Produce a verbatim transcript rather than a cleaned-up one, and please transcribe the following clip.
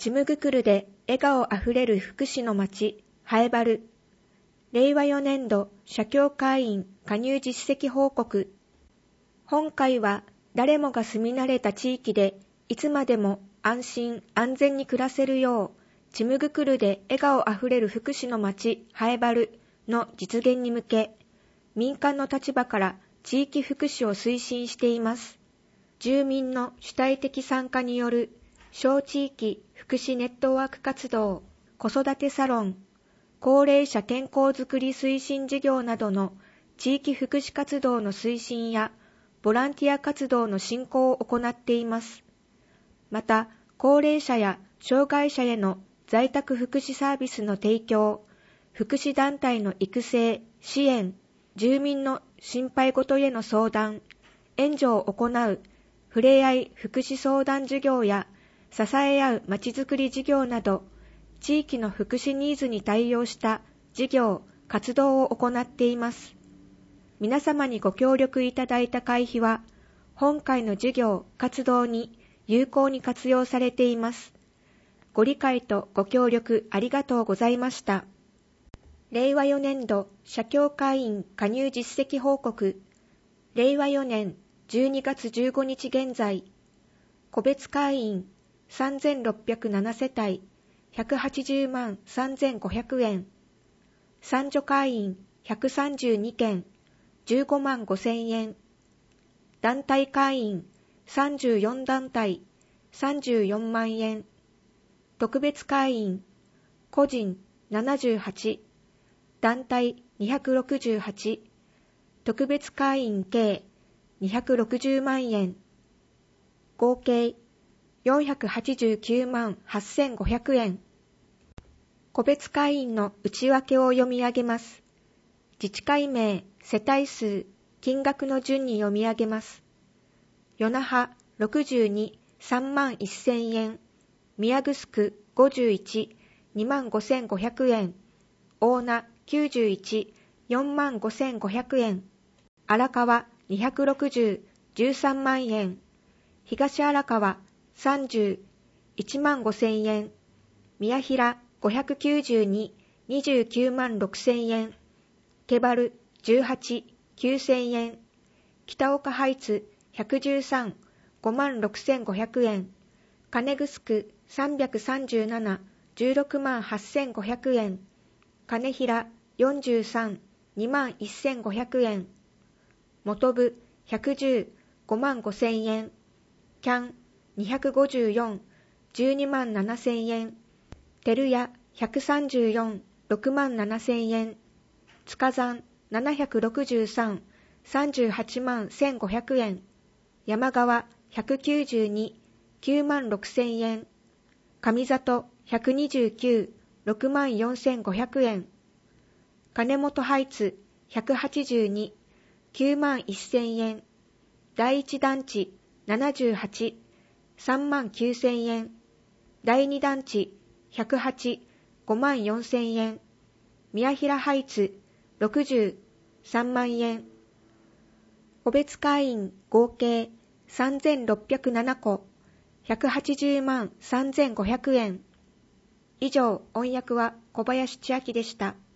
ちむぐくるで笑顔あふれる福祉の町、ハエバル。れいわよねんど社協会員加入実績報告。本会は誰もが住み慣れた地域でいつまでも安心安全に暮らせるよう、ちむぐくるで笑顔あふれる福祉の町、ハエバルの実現に向け、民間の立場から地域福祉を推進しています。住民の主体的参加による小地域福祉ネットワーク活動、子育てサロン、高齢者健康づくり推進事業などの地域福祉活動の推進やボランティア活動の進行を行っています。また、高齢者や障害者への在宅福祉サービスの提供、福祉団体の育成、支援、住民の心配事への相談、援助を行うふれあい福祉相談事業や支え合うまちづくり事業など、地域の福祉ニーズに対応した事業、活動を行っています。皆様にご協力いただいた会費は、本会の事業、活動に有効に活用されています。ご理解とご協力ありがとうございました。れいわよねんど社協会員加入実績報告。れいわよねんじゅうにがつじゅうごにち現在、個別会員さんぜんろっぴゃくななせたいひゃくはちじゅうまんさんぜんごひゃくえん、参助会員ひゃくさんじゅうにけんじゅうごまんごせんえん、団体会員さんじゅうよんだんたいさんじゅうよんまんえん、特別会員個人ななじゅうはち、団体にひゃくろくじゅうはち、特別会員計にひゃくろくじゅうまんえん、合計よんひゃくはちじゅうきゅうまんはっせんごひゃくえん。個別会員の内訳を読み上げます。自治会名、世帯数、金額の順に読み上げます。与那覇ろくじゅうに、さんまんせんえん、宮城ごじゅういち、にまんごせんごひゃくえん、大名きゅうじゅういち、よんまんごせんごひゃくえん、荒川にひゃくろくじゅう、じゅうさんまんえん、東荒川さんじゅう、いちまんごせんえん、宮平ごひゃくきゅうじゅうに、にじゅうきゅうまんろくせんえん、毛原じゅうはち、きゅうせんえん、北岡ハイツひゃくじゅうさん、ごまんろくせんごひゃくえん、金城さんびゃくさんじゅうなな、じゅうろくまんはっせんごひゃくえん、金平よんじゅうさん、にまんせんごひゃくえん、本部ひゃくじゅう、ごまんごせんえん、キャンにひゃくごじゅうよん、じゅうにまんななせんえん、照屋ひゃくさんじゅうよん、ろくまんななせんえん、塚山ななひゃくろくじゅうさん、さんじゅうはちまんせんごひゃくえん、山川ひゃくきゅうじゅうに、きゅうまんろくせんえん、上里ひゃくにじゅうきゅう、ろくまんよんせんごひゃくえん、金本ハイツひゃくはちじゅうに、きゅうまんせんえん、第一団地ななじゅうはち、さんまんきゅうせんえん、第二団地ひゃくはち、ごまんよんせんえん、宮平ハイツろくじゅう、さんまんえん、個別会員合計さんぜんろっぴゃくななこ、ひゃくはちじゅうまんさんぜんごひゃくえん。以上、音訳は小林千明でした。